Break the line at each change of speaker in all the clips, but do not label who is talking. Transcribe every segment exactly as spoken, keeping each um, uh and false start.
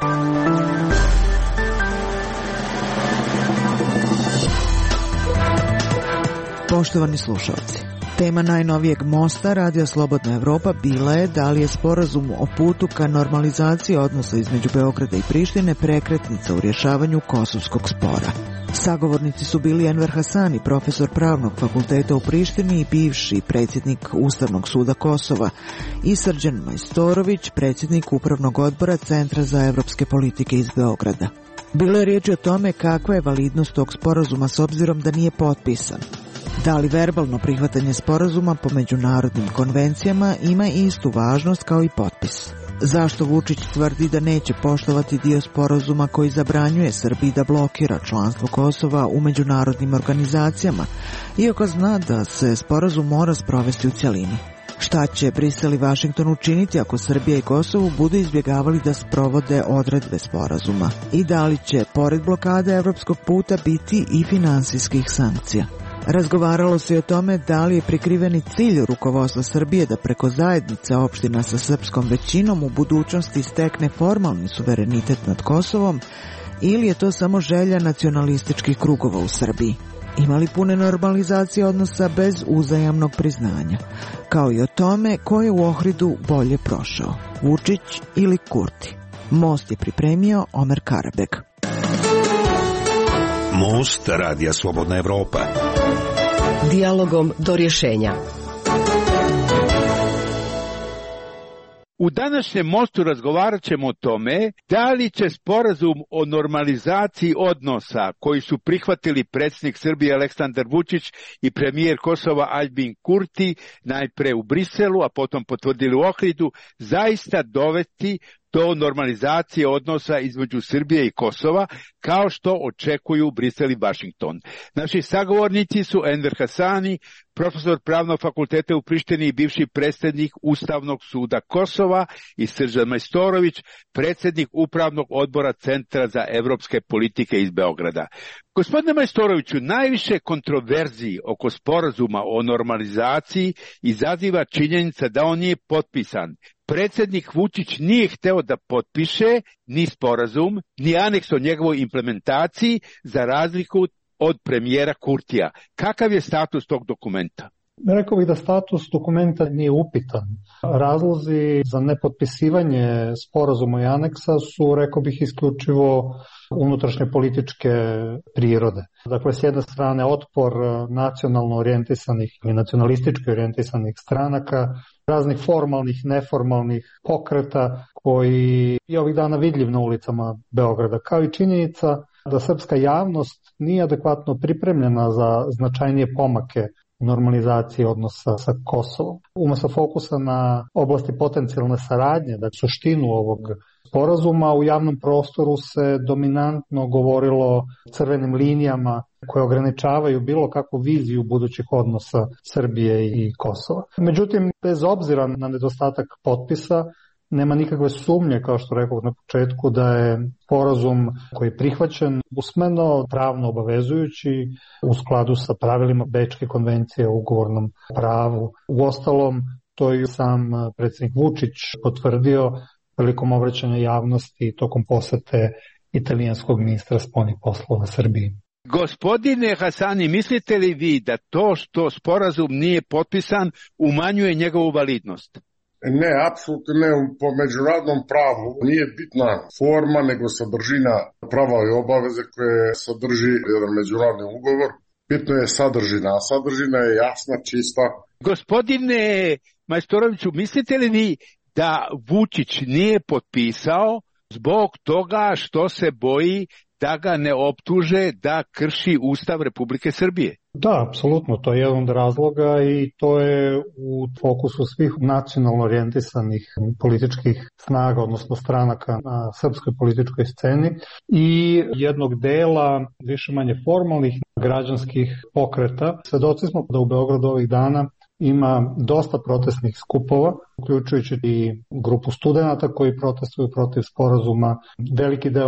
Poštovani slušalci, tema najnovijeg mosta Radio Slobodna Evropa bila je da li je sporazum o putu ka normalizaciji odnosa između Beograda i Prištine prekretnica u rješavanju kosovskog spora. Sagovornici su bili Enver Hasani, profesor Pravnog fakulteta u Prištini i bivši predsjednik Ustavnog suda Kosova, i Srđan Majstorović, predsjednik Upravnog odbora Centra za evropske politike iz Beograda. Bilo je riječi o tome kakva je validnost tog sporazuma s obzirom da nije potpisan. Da li verbalno prihvatanje sporazuma po međunarodnim konvencijama ima istu važnost kao i potpis? Zašto Vučić tvrdi da neće poštovati dio sporazuma koji zabranjuje Srbiji da blokira članstvo Kosova u međunarodnim organizacijama, iako zna da se sporazum mora sprovesti u cjelini? Šta će Brisel i Vašington učiniti ako Srbija i Kosovo budu izbjegavali da sprovode odredbe sporazuma? I da li će, pored blokade evropskog puta, biti i finansijskih sankcija? Razgovaralo se i o tome da li je prikriveni cilj rukovodstva Srbije da preko zajednice opština sa srpskom većinom u budućnosti stekne formalni suverenitet nad Kosovom, ili je to samo želja nacionalističkih krugova u Srbiji. Ima li pune normalizacije odnosa bez uzajamnog priznanja? Kao i o tome ko je u Ohridu bolje prošao, Vučić ili Kurti. Most je pripremio Omer Karabek.
Most Radija Slobodna Evropa.
Dijalogom do rješenja.
U današnjem mostu razgovarat ćemo o tome da li će sporazum o normalizaciji odnosa koji su prihvatili predsjednik Srbije Aleksandar Vučić i premijer Kosova Aljbin Kurti najpre u Briselu, a potom potvrdili u Ohridu, zaista dovesti do normalizacije odnosa između Srbije i Kosova, kao što očekuju Brisel i Vašington. Naši sagovornici su Enver Hasani, profesor Pravnog fakulteta u Prištini i bivši predsjednik Ustavnog suda Kosova, i Srđan Majstorović, predsjednik Upravnog odbora Centra za evropske politike iz Beograda. Gospodine Majstoroviću, najviše kontroverziji oko sporazuma o normalizaciji izaziva činjenica da on nije potpisan. Predsjednik Vučić nije hteo da potpiše ni sporazum, ni aneks o njegovoj implementaciji, za razliku od premijera Kurtija. Kakav je status tog dokumenta?
Rekao bih da status dokumenta nije upitan. Razlozi za nepotpisivanje sporazuma i aneksa su, rekao bih, isključivo unutrašnje političke prirode. Dakle, s jedne strane otpor nacionalno orijentisanih ili nacionalistički orijentisanih stranaka, raznih formalnih, neformalnih pokreta koji je ovih dana vidljiv na ulicama Beograda, kao i činjenica da srpska javnost nije adekvatno pripremljena za značajnije pomake normalizacije odnosa sa Kosovom. Umjesto fokusa na oblasti potencijalne saradnje, da suštinu ovog sporazuma, u javnom prostoru se dominantno govorilo o crvenim linijama koje ograničavaju bilo kakvu viziju budućih odnosa Srbije i Kosova. Međutim, bez obzira na nedostatak potpisa, nema nikakve sumnje, kao što rekao na početku, da je sporazum koji je prihvaćen usmeno, pravno obavezujući, u skladu sa pravilima Bečke konvencije o ugovornom pravu. Uostalom, to je sam predsjednik Vučić potvrdio prilikom obraćanja javnosti tokom posete italijanskog ministra spoljnih poslova Srbiji.
Gospodine Hasani, mislite li vi da to što sporazum nije potpisan umanjuje njegovu validnost?
Ne, apsolutno ne. Po međunarodnom pravu nije bitna forma, nego sadržina prava i obaveze koje sadrži jedan međunarodni ugovor. Bitno je sadržina, a sadržina je jasna, čista.
Gospodine Majstoroviću, mislite li vi da Vučić nije potpisao zbog toga što se boji da ga ne optuže da krši Ustav Republike Srbije?
Da, apsolutno, to je jedan od razloga i to je u fokusu svih nacionalno orijentisanih političkih snaga, odnosno stranaka na srpskoj političkoj sceni i jednog dela više manje formalnih građanskih pokreta. Svedoci smo da u Beogradu ovih dana ima dosta protestnih skupova, uključujući i grupu studenata koji protestuju protiv sporazuma. Veliki deo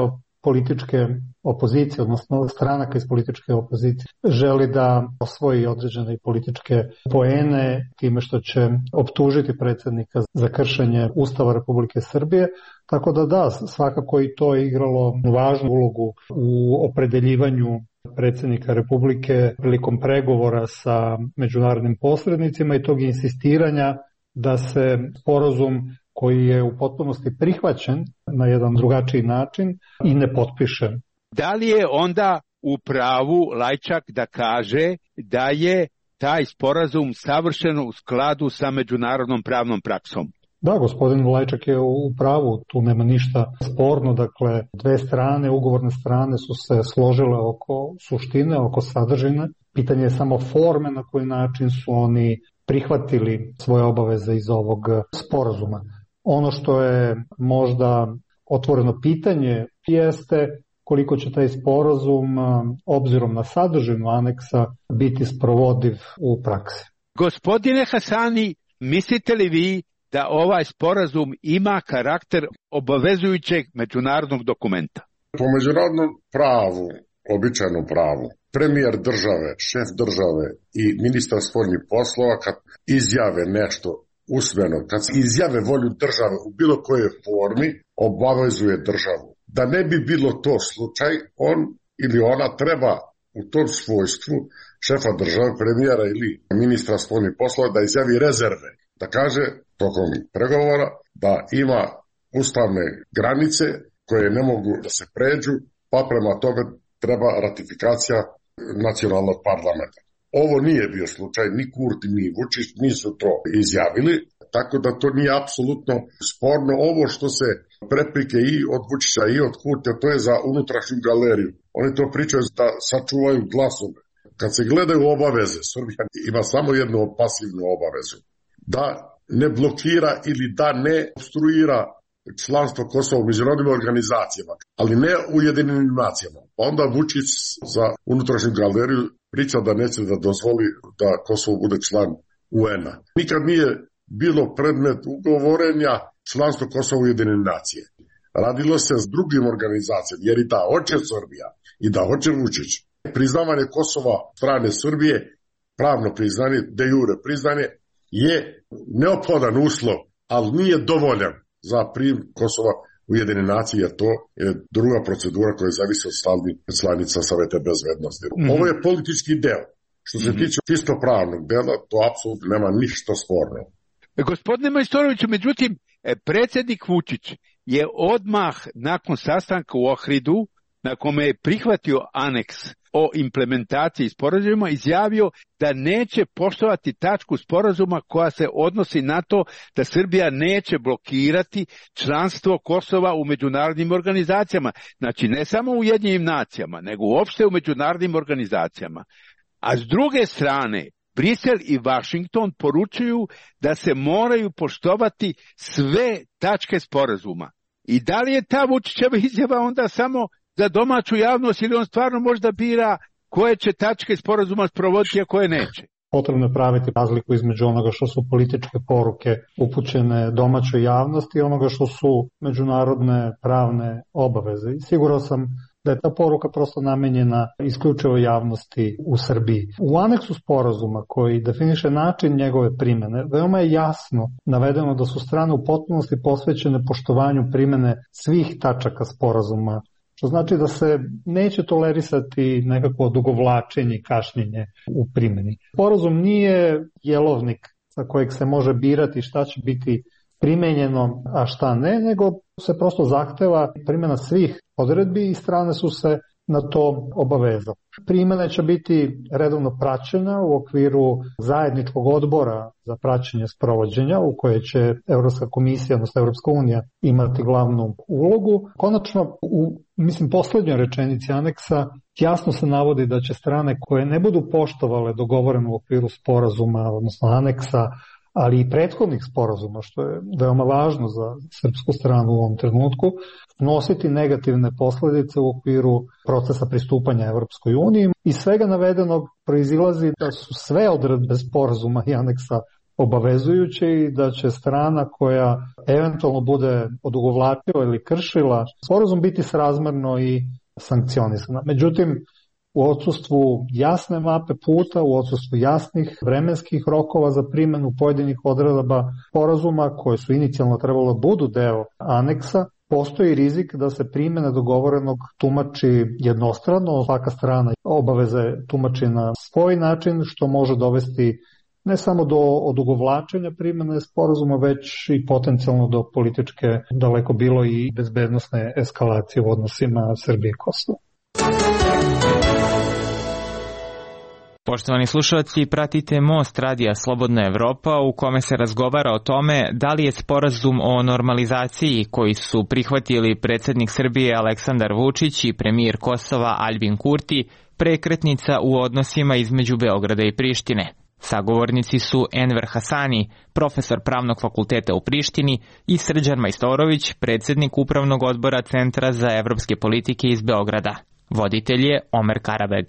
političke opozicije, odnosno stranaka iz političke opozicije, želi da osvoji određene političke poene time što će optužiti predsjednika za kršenje Ustava Republike Srbije. Tako da da, svakako i to je igralo važnu ulogu u opredeljivanju predsjednika Republike prilikom pregovora sa međunarodnim posrednicima i tog insistiranja da se sporazum koji je u potpunosti prihvaćen na jedan drugačiji način i ne potpiše.
Da li je onda u pravu Lajčak da kaže da je taj sporazum savršeno u skladu sa međunarodnom pravnom praksom?
Da, gospodin Lajčak je u pravu, tu nema ništa sporno, dakle dve strane, ugovorne strane su se složile oko suštine, oko sadržine. Pitanje je samo forme na koji način su oni prihvatili svoje obaveze iz ovog sporazuma. Ono što je možda otvoreno pitanje jeste koliko će taj sporazum, obzirom na sadržinu aneksa, biti sprovodiv u praksi.
Gospodine Hasani, mislite li vi da ovaj sporazum ima karakter obavezujućeg međunarodnog dokumenta?
Po međunarodnom pravu, običajnom pravu, premijer države, šef države i ministar spoljnih poslova kad izjave nešto usmeno, kad izjave volju države u bilo kojoj formi, obavezuje državu. Da ne bi bilo to slučaj, on ili ona treba u tom svojstvu šefa države, premijera ili ministra spoljnih poslova da izjavi rezerve. Da kaže tokom pregovora da ima ustavne granice koje ne mogu da se pređu, pa prema tome treba ratifikacija nacionalnog parlamenta. Ovo nije bio slučaj, ni Kurti, ni Vučić nisu to izjavili, tako da to nije apsolutno sporno. Ovo što se preprike i od Vučića i od Kurtija, to je za unutrašnju galeriju. Oni to pričaju da sačuvaju glasove. Kad se gledaju obaveze, Srbija ima samo jednu pasivnu obavezu. Da ne blokira ili da ne obstruira članstvo Kosova u međunarodnim organizacijama, ali ne u Ujedinjenim nacijama. Onda Vučić za unutrašnju galeriju priča da neće da dozvoli da Kosovo bude član U N-a. Nikad nije bilo predmet ugovorenja članstvo Kosova u Ujedinjene nacije. Radilo se s drugim organizacijama, jer i da hoće Srbija i da hoće Vučić. Priznavanje Kosova strane Srbije, pravno priznanje, de jure priznanje, je neophodan uslov, ali nije dovoljan za prim Kosova u Ujedinjene nacije, jer to je druga procedura koja zavisi od stalnih članica Saveta bezbednosti. Mm-hmm. Ovo je politički deo. Što se mm-hmm. tiče čisto pravnog dela, to apsolutno nema ništa sporno.
Gospodine Majstoroviću, međutim, predsjednik Vučić je odmah nakon sastanka u Ohridu, na kome je prihvatio aneks o implementaciji sporazuma, izjavio da neće poštovati tačku sporazuma koja se odnosi na to da Srbija neće blokirati članstvo Kosova u međunarodnim organizacijama. Znači ne samo u Ujedinjenim nacijama, nego uopšte u međunarodnim organizacijama. A s druge strane, Brisel i Washington poručuju da se moraju poštovati sve tačke sporazuma. I da li je ta Vučićeva izjava onda samo za domaću javnost ili on stvarno možda bira koje će tačke sporazuma sprovoditi, a koje neće?
Potrebno je praviti razliku između onoga što su političke poruke upućene domaćoj javnosti i onoga što su međunarodne pravne obaveze. I siguran sam da je ta poruka prosto namenjena isključivo javnosti u Srbiji. U aneksu sporazuma koji definiše način njegove primene, veoma je jasno navedeno da su strane u potpunosti posvećene poštovanju primene svih tačaka sporazuma, što znači da se neće tolerisati nekako odugovlačenje i kašnjenje u primjeni. Sporazum nije jelovnik sa kojeg se može birati šta će biti primenjeno, a šta ne, nego se prosto zahteva primjena svih odredbi i strane su se na to obavezale. Primjena će biti redovno praćena u okviru zajedničkog odbora za praćenje sprovođenja u koje će Evropska komisija, odnosno Evropska unija imati glavnu ulogu. Konačno, u mislim poslednjoj rečenici aneksa jasno se navodi da će strane koje ne budu poštovale dogovoreno u okviru sporazuma, odnosno aneksa, ali i prethodnih sporazuma, što je veoma važno za srpsku stranu u ovom trenutku, nositi negativne posledice u okviru procesa pristupanja Evropskoj uniji. Iz svega navedenog proizilazi da su sve odredbe sporazuma i aneksa obavezujuće i da će strana koja eventualno bude odugovlačila ili kršila sporazum biti srazmerno i sankcionisana. Međutim, u odsustvu jasne mape puta, u odsustvu jasnih vremenskih rokova za primjenu pojedinih odredaba sporazuma koje su inicijalno trebalo da budu deo aneksa, postoji rizik da se primjena dogovorenog tumači jednostrano, svaka strana obaveze tumači na svoj način, što može dovesti ne samo do odugovlačenja primjene sporazuma, već i potencijalno do političke, daleko bilo i bezbednosne eskalacije u odnosima Srbije i Kosova.
Poštovani slušalci, pratite Most radija Slobodna Evropa u kome se razgovara o tome da li je sporazum o normalizaciji koji su prihvatili predsjednik Srbije Aleksandar Vučić i premijer Kosova Aljbin Kurti prekretnica u odnosima između Beograda i Prištine. Sagovornici su Enver Hasani, profesor Pravnog fakulteta u Prištini, i Srđan Majstorović, predsjednik Upravnog odbora Centra za evropske politike iz Beograda. Voditelj je Omer Karabeg.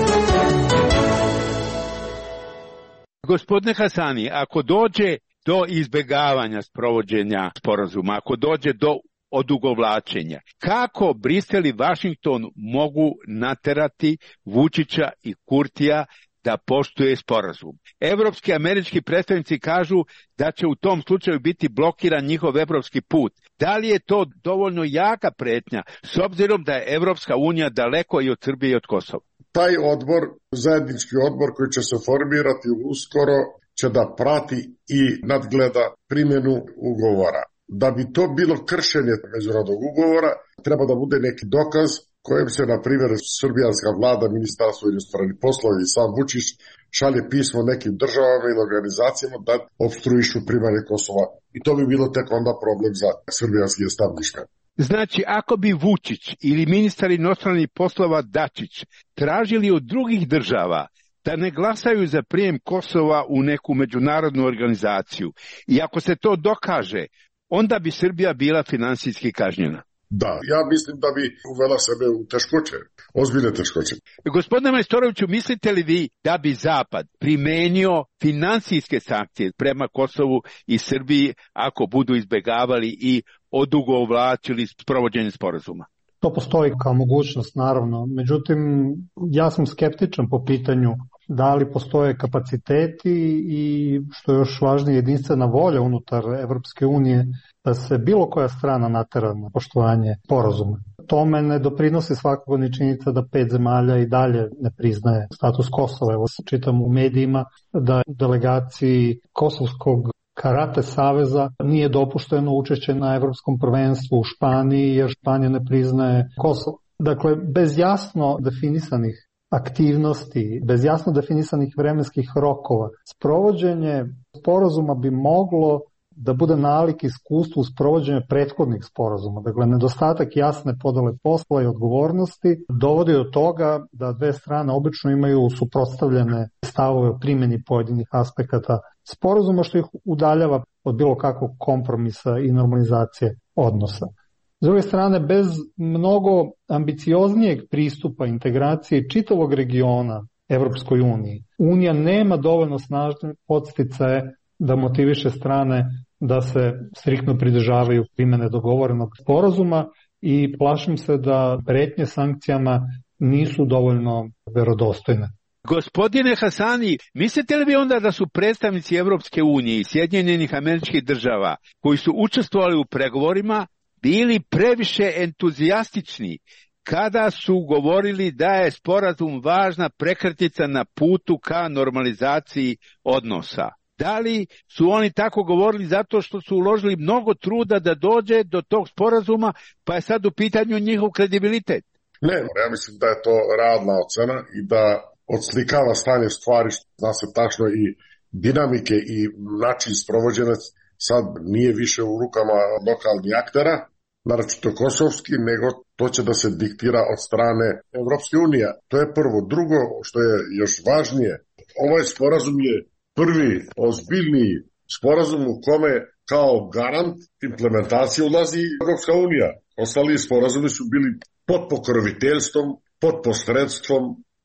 Gospodine Hasani, ako dođe do izbegavanja sprovođenja sporazuma, ako dođe do odugovlačenja, kako Brisel i Vašington mogu naterati Vučića i Kurtija da poštuje sporazum? Evropski i američki predstavnici kažu da će u tom slučaju biti blokiran njihov evropski put. Da li je to dovoljno jaka pretnja, s obzirom da je Evropska unija daleko i od Srbije i od Kosova?
Taj odbor, zajednički odbor koji će se formirati uskoro, će da prati i nadgleda primjenu ugovora. Da bi to bilo kršenje međunarodnog ugovora, treba da bude neki dokaz kojem se, na primjer, srbijanska vlada, ministarstvo inostranih poslova i sam Vučić šalje pismo nekim državama i organizacijama da opstruišu primanje Kosova. I to bi bilo tek onda problem za srbijanski establishment.
Znači, ako bi Vučić ili ministar inostranih poslova Dačić tražili od drugih država da ne glasaju za prijem Kosova u neku međunarodnu organizaciju, i ako se to dokaže, onda bi Srbija bila finansijski kažnjena.
Da, ja mislim da bi uvela sebe u teškoće, ozbiljne teškoće.
Gospodine Majstoroviću, mislite li vi da bi Zapad primenio finansijske sankcije prema Kosovu i Srbiji ako budu izbegavali i odugovlačili sprovođenje sporazuma?
To postoji kao mogućnost, naravno. Međutim, ja sam skeptičan po pitanju da li postoje kapaciteti i, što je još važnije, jedinstvena volja unutar Evropske unije da se bilo koja strana natera na poštovanje sporazuma. Tome ne doprinosi svakako ni činjenica da pet zemalja i dalje ne priznaje status Kosova. Evo se čitam u medijima da delegaciji Kosovskog Karate saveza nije dopušteno učešće na evropskom prvenstvu u Španiji jer Španija ne priznaje Kosovo. Dakle, bez jasno definisanih aktivnosti, bez jasno definisanih vremenskih rokova, sprovođenje sporazuma bi moglo da bude nalik iskustvu sprovođenja prethodnih sporazuma. Dakle, nedostatak jasne podele posla i odgovornosti dovodi do toga da dve strane obično imaju suprotstavljene stavove o primjeni pojedinih aspekata sporazuma, što ih udaljava od bilo kakvog kompromisa i normalizacije odnosa. S druge strane, bez mnogo ambicioznijeg pristupa integracije čitavog regiona Evropskoj uniji, Unija nema dovoljno snažne podsticaje da motiviše strane da se striktno pridržavaju primjene dogovorenog sporazuma i plašim se da pretnje sankcijama nisu dovoljno verodostojne.
Gospodine Hasani, mislite li vi onda da su predstavnici Evropske unije i Sjedinjenih Američkih Država koji su učestvovali u pregovorima bili previše entuzijastični kada su govorili da je sporazum važna prekretnica na putu ka normalizaciji odnosa? Da li su oni tako govorili zato što su uložili mnogo truda da dođe do tog sporazuma, pa je sad u pitanju njihov kredibilitet?
Ne, ja mislim da je to realna ocena i da odslikava stanje stvari, zna se tačno i dinamike i način sprovođenja sad nije više u rukama lokalnih aktera, naročito kosovski, nego to će da se diktira od strane Evropske unije. To je prvo. Drugo, što je još važnije, ovaj sporazum je prvi ozbiljni sporazum u kome kao garant implementacije ulazi Evropska unija. Ostali sporazumi su bili pod pokroviteljstvom, pod posredstvom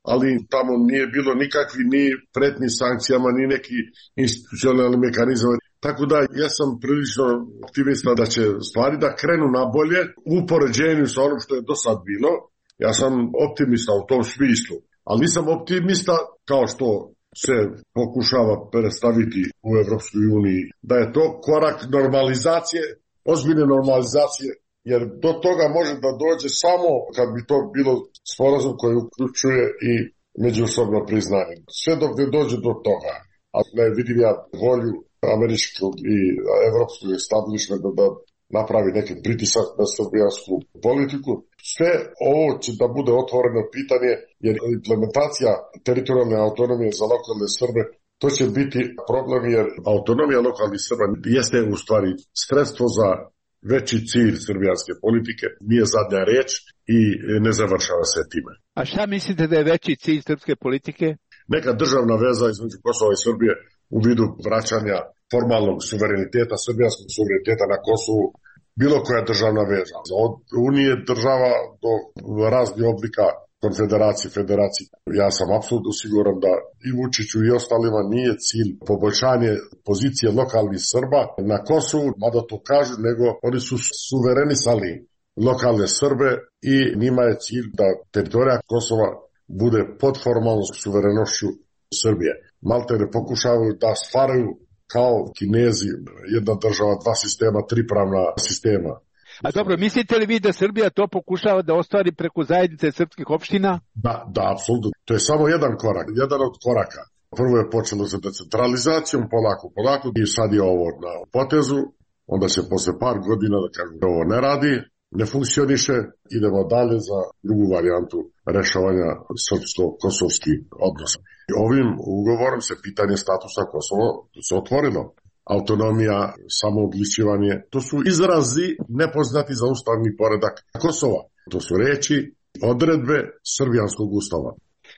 ali tamo nije bilo nikakvi ni pretnji sankcijama, ni neki institucionalni mehanizam. Tako da ja sam prilično optimista da će stvari da krenu na bolje u poređenju sa onom što je do sad bilo. Ja sam optimista u tom smislu, ali nisam optimista kao što se pokušava predstaviti u Evropskoj uniji, da je to korak normalizacije, ozbiljne normalizacije, jer do toga može da dođe samo kad bi to bilo sporazum koji uključuje i međusobno priznanje. Sve dok ne dođe do toga, a ne vidim ja volju američkog i evropskog establishmenta da napravi neki pritisak na srbijansku politiku. Sve ovo će da bude otvoreno pitanje, jer implementacija teritorijalne autonomije za lokalne Srbe, to će biti problem, jer autonomija lokalnih Srba jeste u stvari sredstvo za veći cilj srbijanske politike, nije zadnja reč i ne završava se time.
A šta mislite da je veći cilj srpske politike?
Neka državna veza između Kosova i Srbije u vidu vraćanja formalnog suvereniteta, srbijanskog suvereniteta na Kosovu, bilo koja državna veza. Od unije država do raznih oblika konfederacije, federacije. Ja sam apsolutno siguran da i Vučiću i ostalima nije cilj poboljšanje pozicije lokalnih Srba na Kosovu, mada to kažu, nego oni su suverenisali lokalne Srbe i njima je cilj da teritorija Kosova bude pod formalnom suverenošću Srbije. Malte ne pokušavaju da stvaraju kao Kinezi, jedna država, dva sistema, tri pravna sistema.
A dobro, mislite li vi da Srbija to pokušava da ostvari preko zajednice srpskih opština?
Da, da, apsolutno. To je samo jedan korak, jedan od koraka. Prvo je počelo sa decentralizacijom, polako, polako, i sad je ovo na potezu, onda će posle par godina da kažu da ovo ne radi, ne funkcioniše, idemo dalje za drugu varijantu rešavanja srpsko-kosovskih odnosa. I ovim ugovorom se pitanje statusa Kosova se otvorilo. Autonomija, samoodličivanje, to su izrazi nepoznati za ustavni poredak Kosova. To su reči, odredbe srbijanskog ustava.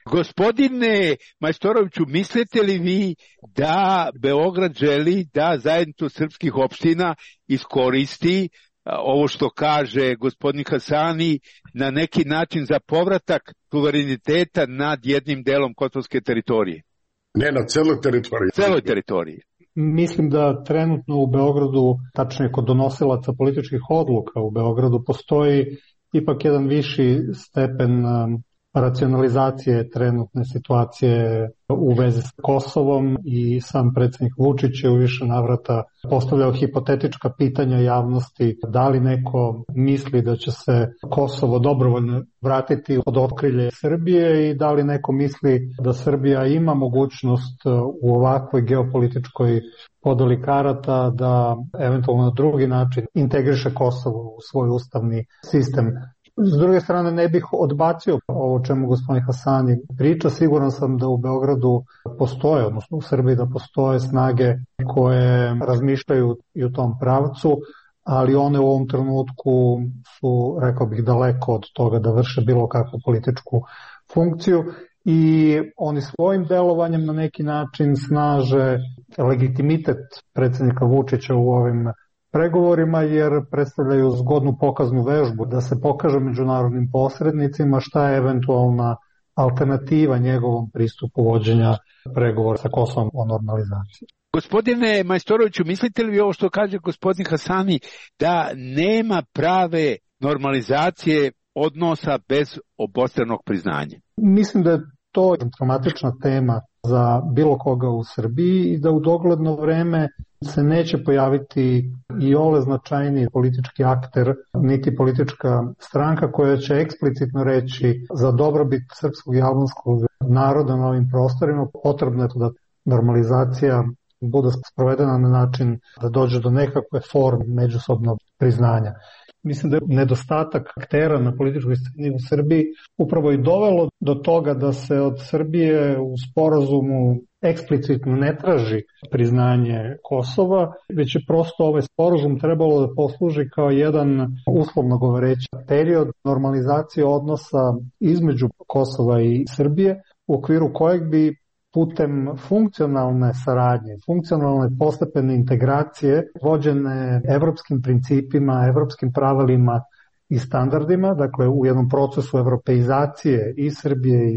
Gospodine Majstoroviću, mislite li vi da Beograd želi da zajednicu srpskih opština iskoristi ovo što kaže gospodin Hasani na neki način za povratak suvereniteta nad jednim delom kosovske teritorije?
Ne, na celoj teritoriji.
Celoj teritoriji.
Mislim da trenutno u Beogradu, tačnije kod donosilaca političkih odluka u Beogradu, postoji ipak jedan viši stepen racionalizacije trenutne situacije u vezi s Kosovom i sam predsjednik Vučić je u više navrata postavljao hipotetička pitanja javnosti da li neko misli da će se Kosovo dobrovoljno vratiti pod okrilje Srbije i da li neko misli da Srbija ima mogućnost u ovakvoj geopolitičkoj podeli karata da eventualno na drugi način integriše Kosovo u svoj ustavni sistem. S druge strane, ne bih odbacio ovo o čemu gospodin Hasani priča. Siguran sam da u Beogradu postoje, odnosno u Srbiji da postoje snage koje razmišljaju i u tom pravcu, ali one u ovom trenutku su, rekao bih, daleko od toga da vrše bilo kakvu političku funkciju i oni svojim delovanjem na neki način snaže legitimitet predsjednika Vučića u ovim pregovorima, jer predstavljaju zgodnu pokaznu vežbu da se pokaže međunarodnim posrednicima šta je eventualna alternativa njegovom pristupu vođenja pregovora sa Kosovom o normalizaciji.
Gospodine Majstoroviću, mislite li vi ovo što kaže gospodin Hasani da nema prave normalizacije odnosa bez obostranog priznanja?
Mislim da je to traumatična tema za bilo koga u Srbiji i da u dogledno vreme se neće pojaviti i ole značajniji politički akter, niti politička stranka koja će eksplicitno reći za dobrobit srpskog i albanskog naroda na ovim prostorima potrebno je da normalizacija bude sprovedena na način da dođe do nekakve forme međusobnog priznanja. Mislim da je nedostatak aktera na političkoj sceni u Srbiji upravo i dovelo do toga da se od Srbije u sporazumu eksplicitno ne traži priznanje Kosova, već je prosto ovaj sporazum trebalo da posluži kao jedan, uslovno govoreći, period normalizacije odnosa između Kosova i Srbije, u okviru kojeg bi putem funkcionalne saradnje, funkcionalne postepene integracije vođene evropskim principima, evropskim pravilima i standardima, dakle u jednom procesu evropeizacije i Srbije i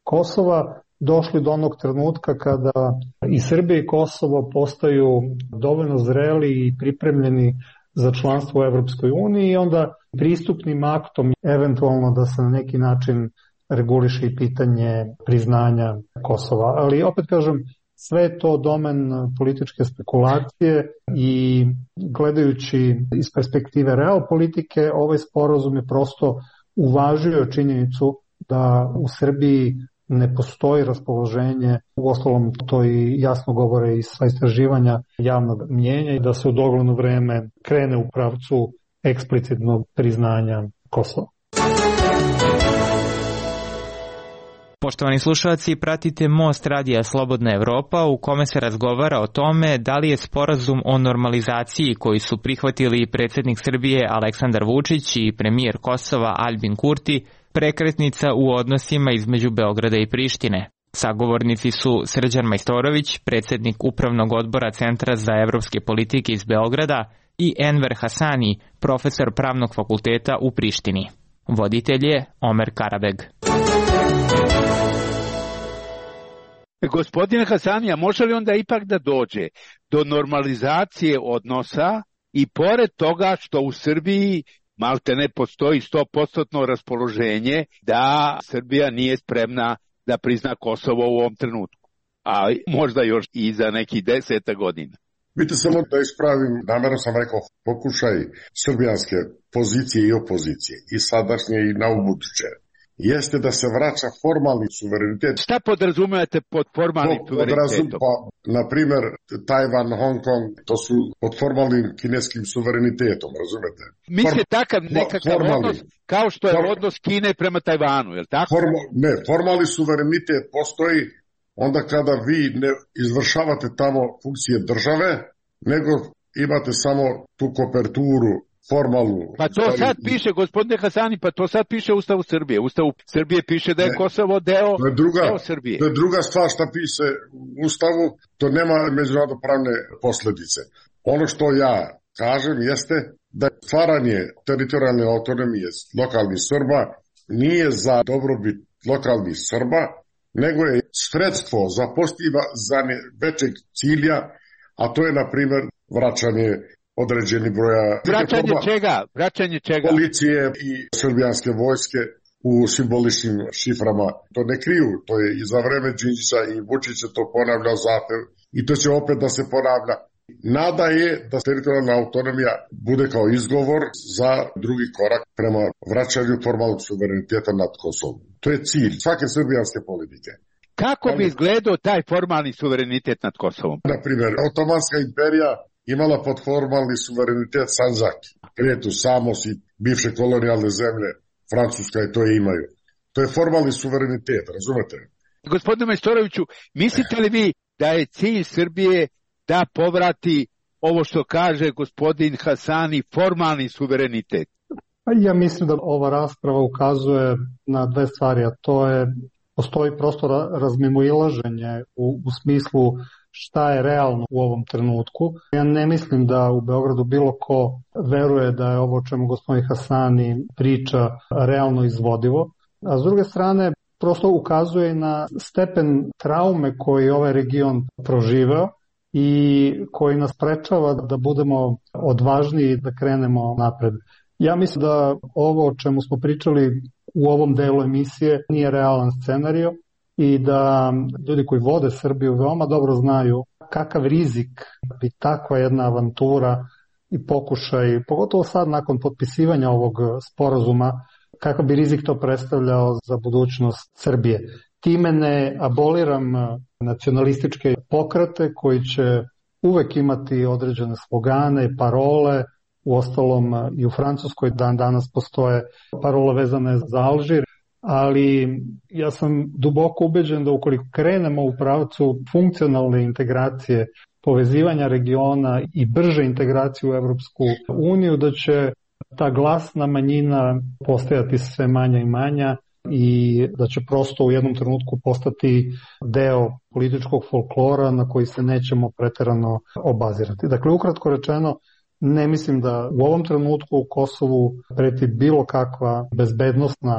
Kosova došli do onog trenutka kada i Srbija i Kosovo postaju dovoljno zreli i pripremljeni za članstvo u Evropskoj uniji i onda pristupnim aktom eventualno da se na neki način reguliše i pitanje priznanja Kosova. Ali opet kažem, sve je to domen političke spekulacije i gledajući iz perspektive real politike, ovaj sporazum je prosto uvažio činjenicu da u Srbiji ne postoji raspoloženje, uostalom to i jasno govore i sva istraživanja javnog mnjenja, i da se u dogledno vreme krene u pravcu eksplicitnog priznanja Kosova.
Poštovani slušalci, pratite Most radija Slobodna Evropa u kome se razgovara o tome da li je sporazum o normalizaciji koji su prihvatili predsjednik Srbije Aleksandar Vučić i premijer Kosova Aljbin Kurti prekretnica u odnosima između Beograda i Prištine. Sagovornici su Srđan Majstorović, predsjednik Upravnog odbora Centra za evropske politike iz Beograda, i Enver Hasani, profesor Pravnog fakulteta u Prištini. Voditelj je Omer Karabeg.
Gospodine Hasanija, može li onda ipak da dođe do normalizacije odnosa i pored toga što u Srbiji malte ne postoji sto posto raspoloženje da Srbija nije spremna da prizna Kosovo u ovom trenutku, a možda još i za nekih deseta godina?
Vidite, samo da ispravim, namjerno sam rekao, pokušaj srbijanske pozicije i opozicije, i sadašnje i na ubuduće, jeste da se vraća formalni suverenitet.
Šta podrazumijete pod formalnim suverenitetom?
Pa, na primjer, Tajvan, Hong Kong, to su pod formalnim kineskim suverenitetom, razumete?
Misle takav nekakav formalni odnos kao što je For... odnos Kine prema Tajvanu, je li tako?
Formal... Ne, formalni suverenitet postoji onda kada vi ne izvršavate tamo funkcije države, nego imate samo tu koperturu formalnu.
Pa to sad piše, gospodine Hasani, pa to sad piše u Ustavu Srbije. Ustavu Srbije piše da je ne, Kosovo deo,
to je druga,
deo Srbije.
To je druga stvar šta piše u Ustavu, to nema međunarodno pravne posljedice. Ono što ja kažem jeste da stvaranje teritorijalne autonomije lokalnih Srba nije za dobrobit lokalnih Srba, nego je sredstvo za postizanje većeg cilja, a to je, na primjer, vraćanje određeni broja...
Vraćanje čega? Vraćanje čega?
Policije i srbijanske vojske u simboličnim šiframa. To ne kriju, to je i za vreme Đinđića i Vučić se to ponavlja zahtev i to će opet da se ponavlja. Nada je da teritorijalna autonomija bude kao izgovor za drugi korak prema vraćanju formalnog suvereniteta nad Kosovom. To je cilj svake srbijanske politike.
Kako bi izgledao taj formalni suverenitet nad Kosovom?
Na primjer, Otomanska imperija imala pod formalni suverenitet Sandžak, Kretu, Samos i bivše kolonijalne zemlje, Francuska i to je imaju. To je formalni suverenitet, razumete?
Gospodine Majstoroviću, mislite li vi da je cilj Srbije da povrati ovo što kaže gospodin Hasani, formalni suverenitet?
Ja mislim da ova rasprava ukazuje na dve stvari, a to je postoji prosto razmimoilaženje u, u smislu šta je realno u ovom trenutku. Ja ne mislim da u Beogradu bilo ko veruje da je ovo o čemu gospodin Hasani priča realno izvodivo. A s druge strane, prosto ukazuje na stepen traume koji ovaj region proživeo i koji nas sprečava da budemo odvažniji da krenemo napred. Ja mislim da ovo o čemu smo pričali u ovom delu emisije nije realan scenario i da ljudi koji vode Srbiju veoma dobro znaju kakav rizik bi takva jedna avantura i pokušaj, pogotovo sad nakon potpisivanja ovog sporazuma, kakav bi rizik to predstavljao za budućnost Srbije. Time ne aboliram nacionalističke pokrete koji će uvek imati određene slogane, parole. Uostalom i u Francuskoj dan danas postoje parole vezane za Alžir, ali ja sam duboko ubeđen da ukoliko krenemo u pravcu funkcionalne integracije, povezivanja regiona i brže integracije u Evropsku uniju, da će ta glasna manjina postajati sve manja i manja i da će prosto u jednom trenutku postati deo političkog folklora na koji se nećemo preterano obazirati. Dakle, ukratko rečeno, ne mislim da u ovom trenutku u Kosovu preti bilo kakva bezbednostna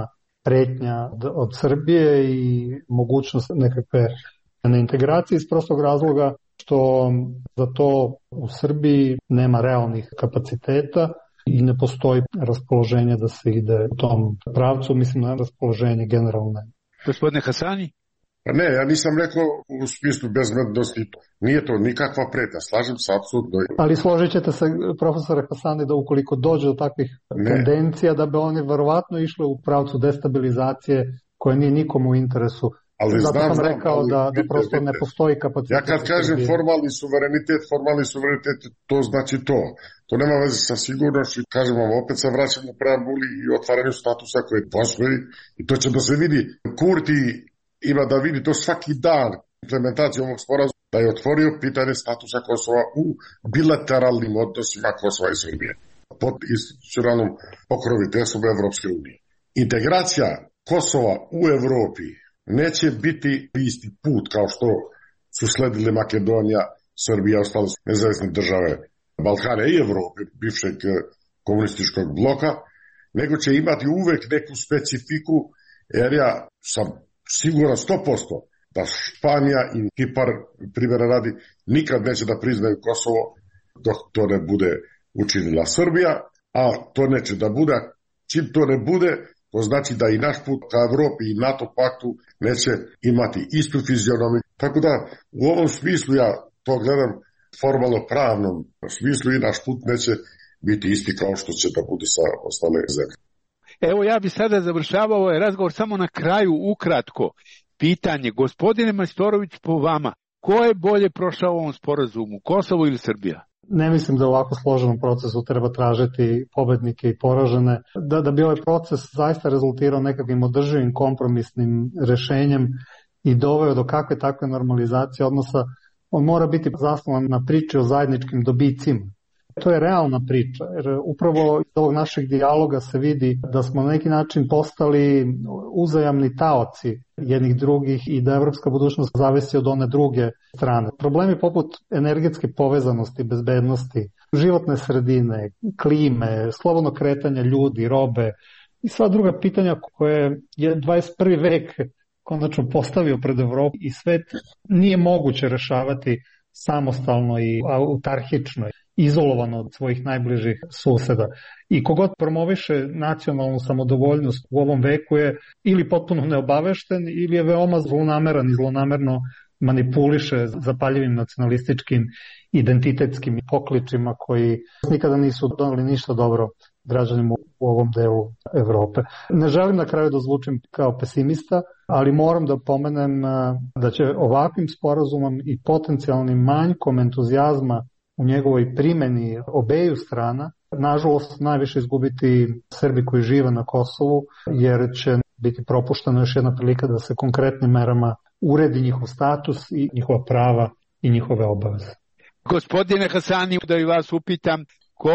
pretnja od Srbije i mogućnost nekakve neintegracije iz prostog razloga što za to u Srbiji nema realnih kapaciteta i ne postoji raspoloženje da se ide u tom pravcu, mislim na raspoloženje generalne.
Gospodine Hasani?
Pa ne, ja nisam rekao u smislu bezbednosti, nije to nikakva pretnja, slažem se apsolutno.
Ali složit ćete se, profesore Hasani, da ukoliko dođe do takvih ne. tendencija, da bi oni verovatno išle u pravcu destabilizacije koja nije nikomu u interesu.
Ali
Zato
znam,
sam rekao
ali,
da, da prosto
vidite,
ne postoji kapacitet.
Ja kad kažem formalni suverenitet, formalni suverenitet, to znači to. To nema veze sa sigurnošću. Kažem vam, opet se vraćamo u preambuli i otvaranju statusa koje postoji i to će da se vidi. Kurti ima da vidi to svaki dan implementacijom ovog sporazuma, da je otvorio pitanje statusa Kosova u bilateralnim odnosima Kosova i Srbije pod institucionalnom pokroviteljstvom Evropske unije. Integracija Kosova u Evropi neće biti isti put kao što su sledile Makedonija, Srbija, ostale nezavisne države Balkana i Evrope, bivšeg komunističkog bloka, nego će imati uvek neku specifiku, jer ja sam siguran sto posto da Španija i Kipar, primjera radi, nikad neće da priznaju Kosovo dok to ne bude učinila Srbija, a to neće da bude. Čim to ne bude, to znači da i naš put ka Evropi i NATO paktu neće imati istu fizionomiju. Tako da u ovom smislu ja to gledam formalno pravnom smislu i naš put neće biti isti kao što će da bude sa ostale zemlje.
Evo ja bi sada završavao ovaj razgovor samo na kraju ukratko. Pitanje, gospodine Majstorović, po vama, ko je bolje prošao u ovom sporazumu, Kosovo ili Srbija?
Ne mislim da u ovako složenom procesu treba tražiti pobednike i poražene. Da, da bi ovaj proces zaista rezultirao nekakvim održivim kompromisnim rešenjem i doveo do kakve takve normalizacije odnosa, on mora biti zasnovan na priči o zajedničkim dobicima. To je realna priča, jer upravo iz ovog našeg dijaloga se vidi da smo na neki način postali uzajamni taoci jednih drugih i da evropska budućnost zavisi od one druge strane. Problemi poput energetske povezanosti, bezbednosti, životne sredine, klime, slobodno kretanja ljudi, robe i sva druga pitanja koje je dvadeset prvi vek konačno postavio pred Evropu i svet nije moguće rešavati samostalno i autarhično, izolovano od svojih najbližih suseda. I kogod promoviše nacionalnu samodovoljnost u ovom veku je ili potpuno neobavešten ili je veoma zlonameran i zlonamerno manipuliše zapaljivim nacionalističkim identitetskim pokličima koji nikada nisu doneli ništa dobro građanima u ovom delu Evrope. Ne želim na kraju da zvučim kao pesimista, ali moram da pomenem da će ovakvim sporazumom i potencijalnim manjkom entuzijazma u njegovoj primeni obeju strana, nažalost najviše izgubiti Srbi koji žive na Kosovu, jer će biti propuštena još jedna prilika da se konkretnim merama uredi njihov status i njihova prava i njihove obaveze.
Gospodine Hasani, da i vas upitam, ko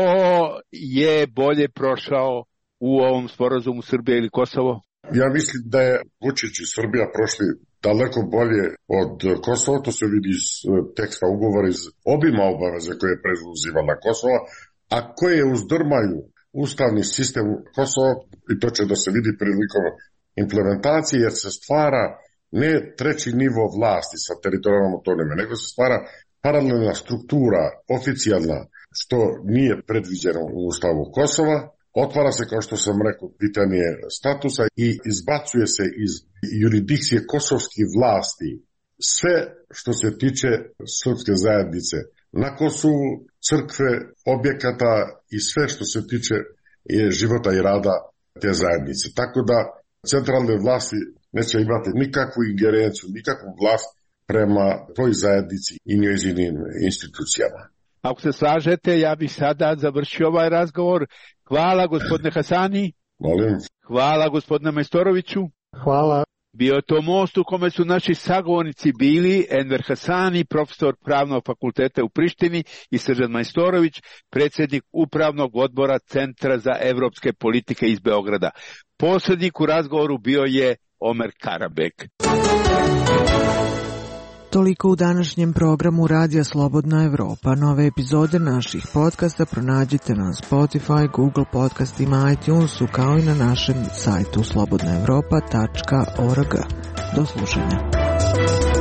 je bolje prošao u ovom sporazumu Srbije ili Kosovo?
Ja mislim da je Vučić i Srbija prošli daleko bolje od Kosova, to se vidi iz teksta ugovora, iz obima obaveze koje je preuzimala Kosova, a koje uzdrmaju ustavni sistem Kosova, i to će da se vidi prilikom implementacije, jer se stvara ne treći nivo vlasti sa teritorijalnom autonomijom, nego se stvara paralelna struktura, oficijalna, što nije predviđeno u ustavu Kosova. Otvara se, kao što sam rekao, pitanje statusa i izbacuje se iz jurisdikcije kosovskih vlasti sve što se tiče srpske zajednice na Kosovu, crkve, objekata i sve što se tiče života i rada te zajednice. Tako da centralne vlasti neće imati nikakvu ingerenciju, nikakvu vlast prema toj zajednici i njezinim institucijama.
Ako se slažete, ja bih sada završio ovaj razgovor. Hvala gospodine Hasani.
Molim.
Hvala gospodine Majstoroviću.
Hvala.
Bio je to most u kome su naši sagovornici bili Enver Hasani, profesor Pravnog fakulteta u Prištini, i Srđan Majstorović, predsjednik Upravnog odbora Centra za evropske politike iz Beograda. Posrednik u razgovoru bio je Omer Karabek.
Toliko u današnjem programu Radija Slobodna Evropa. Nove epizode naših podcasta pronađite na Spotify, Google podcastima, iTunesu kao i na našem sajtu slobodna evropa tačka org. Do slušanja.